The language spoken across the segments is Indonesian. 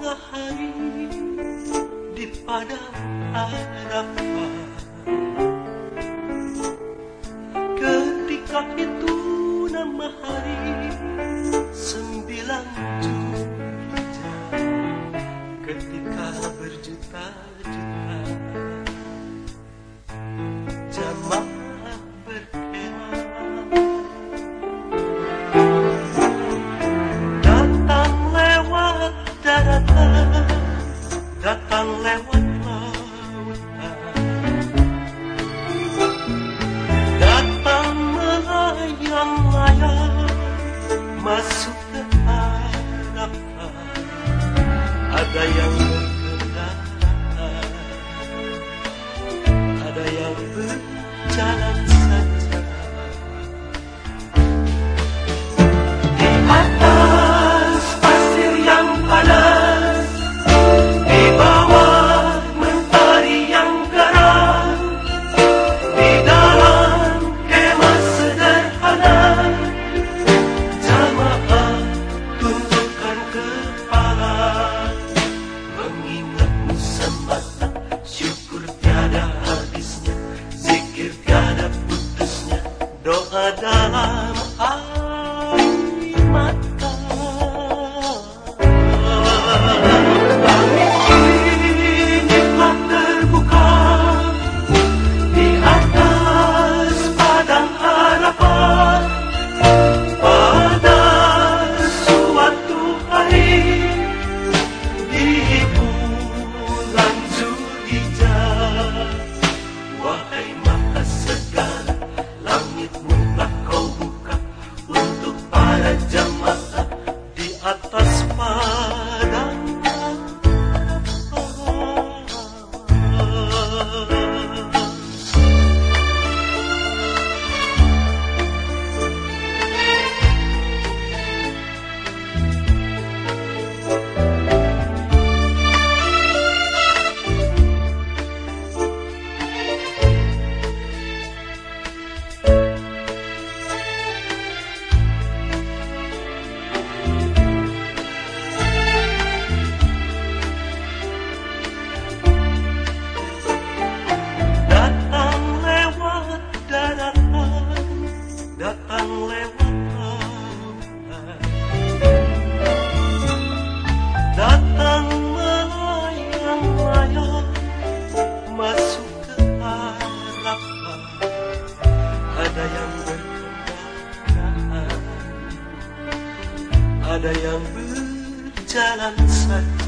tengah hari di padang Arafah. Ketika itu nama hari 9 Zulhijjah, ketika berjuta-juta jamaah berkemah, datang lewat daratan, datang lewat lautan, datang melayang-layang masuk ke Arafah. Ada yang berkendaraan, ada yang berjalan saja. Di atas pasir yang panas, di bawah mentari yang garang, di dalam kemah sederhana, jamaah tundukkan kepala, mengingatmu semata, syukur tiada habisnya, zikir tiada putusnya, doa dalam air mata. Langit ini telah terbuka di atas padang Arafah pada suatu hari di bulan Zulhijjah. Wahai mata segala, langitmu telah kau buka untuk para jemaah di atas padang datang lewat daratan, datang lewat lautan, datang melayang-layang masuk ke Arafah. Ada yang berkendaraan, ada yang berjalan saja.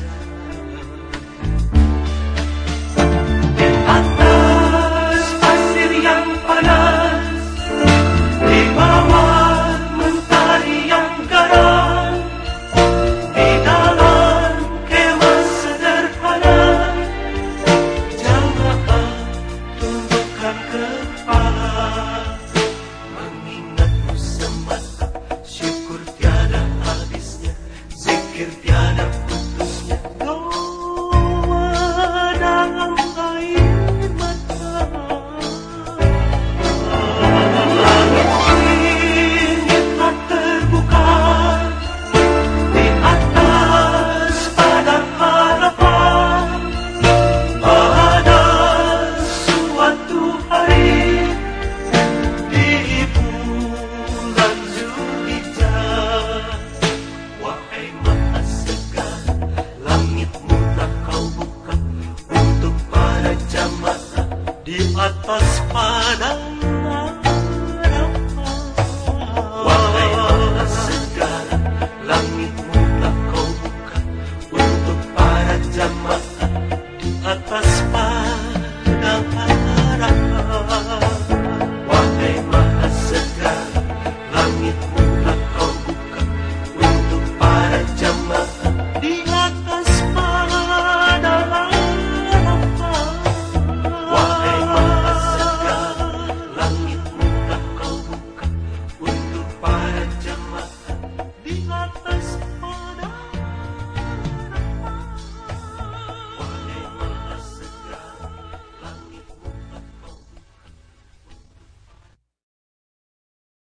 Di atas pasir yang panas, di bawah